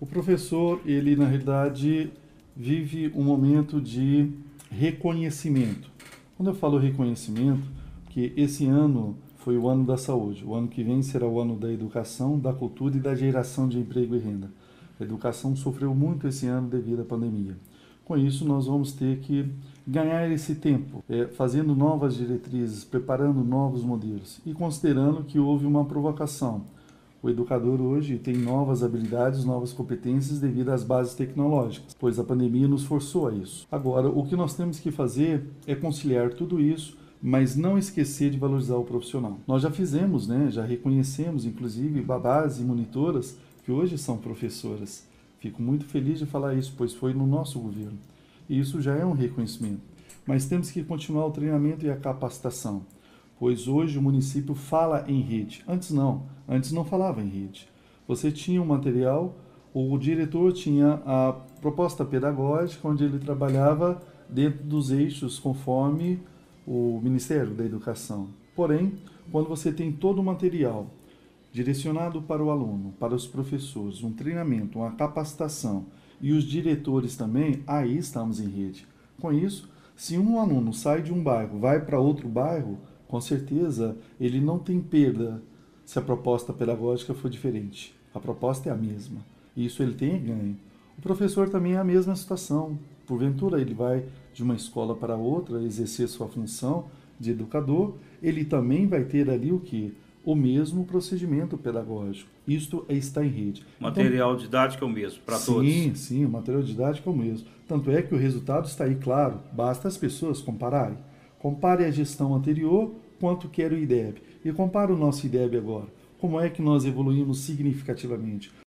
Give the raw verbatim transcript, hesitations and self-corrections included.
O professor, ele na realidade vive um momento de reconhecimento. Quando eu falo reconhecimento, que esse ano foi o ano da saúde, o ano que vem será o ano da educação, da cultura e da geração de emprego e renda. A educação sofreu muito esse ano devido à pandemia. Com isso, nós vamos ter que ganhar esse tempo, é, fazendo novas diretrizes, preparando novos modelos e considerando que houve uma provocação. O educador hoje tem novas habilidades, novas competências devido às bases tecnológicas, pois a pandemia nos forçou a isso. Agora, o que nós temos que fazer é conciliar tudo isso, mas não esquecer de valorizar o profissional. Nós já fizemos, né, já reconhecemos, inclusive, babás e monitoras que hoje são professoras. Fico muito feliz de falar isso, pois foi no nosso governo. E isso já é um reconhecimento. Mas temos que continuar o treinamento e a capacitação, pois hoje o município fala em rede. Antes não, antes não falava em rede. Você tinha um material, o diretor tinha a proposta pedagógica, onde ele trabalhava dentro dos eixos conforme o Ministério da Educação. Porém, quando você tem todo o material direcionado para o aluno, para os professores, um treinamento, uma capacitação e os diretores também, aí estamos em rede. Com isso, se um aluno sai de um bairro, vai para outro bairro, com certeza ele não tem perda se a proposta pedagógica for diferente. A proposta é a mesma. E isso ele tem ganho. O professor também é a mesma situação. Porventura ele vai de uma escola para outra exercer sua função de educador, ele também vai ter ali o que? O mesmo procedimento pedagógico. Isto está em rede. O material então, didático é o mesmo para todos? Sim, sim, o material didático é o mesmo. Tanto é que o resultado está aí claro, basta as pessoas compararem. Compare a gestão anterior quanto quer o I D E B e compare o nosso I D E B agora. Como é que nós evoluímos significativamente?